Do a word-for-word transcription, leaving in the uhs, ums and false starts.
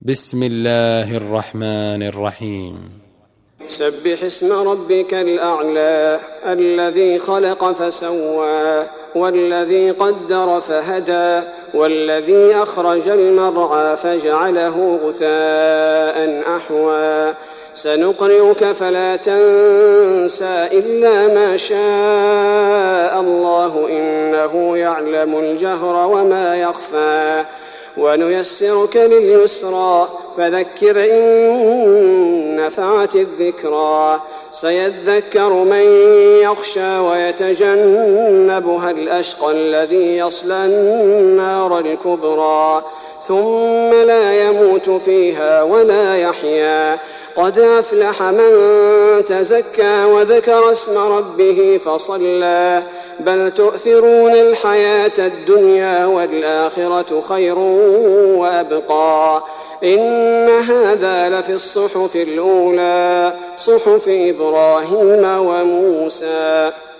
بسم الله الرحمن الرحيم. سبح اسم ربك الأعلى الذي خلق فسوى والذي قدر فهدى والذي أخرج المرعى فجعله غثاء أحوى سنقرئك فلا تنسى إلا ما شاء الله إنه يعلم الجهر وما يخفى ونيسرك لليسرى فذكر إن نفعت الذكرى سيذكر من يخشى ويتجنبها الأشقى الذي يصلى النار الكبرى ثم لا يموت فيها ولا يحيا قد أفلح من تزكى وذكر اسم ربه فصلى بل تؤثرون الحياة الدنيا والآخرة خير وأبقى إن هذا لفي الصحف الأولى صحف إبراهيم وموسى.